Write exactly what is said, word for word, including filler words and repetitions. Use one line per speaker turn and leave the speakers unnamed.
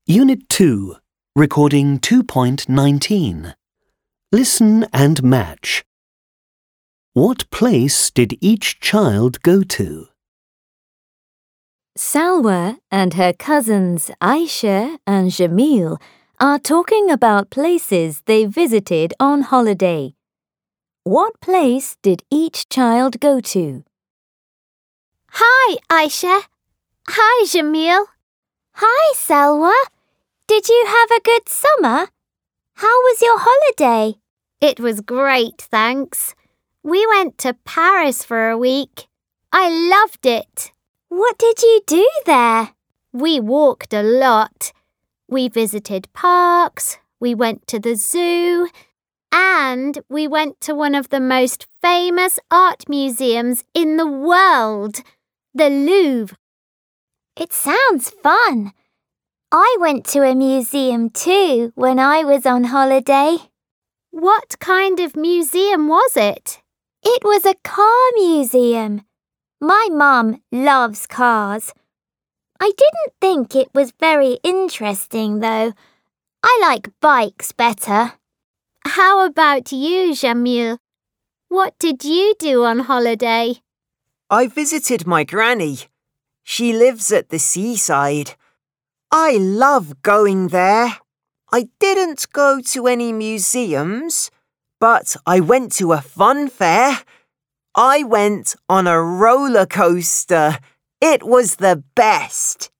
Unit two, Recording two point nineteen. Listen and match. What place did each child go to?
Salwa and her cousins Aisha and Jamil are talking about places they visited on holiday. What place did each child go to?
Hi, Aisha. Hi, Jamil.
Hi, Salwa. Did you have a good summer? How was your holiday?
It was great, thanks. We went to Paris for a week. I loved it.
What did you do there?
We walked a lot. We visited parks, we went to the zoo, and we went to one of the most famous art museums in the world, the Louvre.
It sounds fun. I went to a museum too when I was on holiday.
What kind of museum was it?
It was a car museum. My mum loves cars. I didn't think it was very interesting though. I like bikes better.
How about you, Jamil? What did you do on holiday?
I visited my granny. She lives at the seaside. I love going there. I didn't go to any museums, but I went to a fun fair. I went on a roller coaster. It was the best.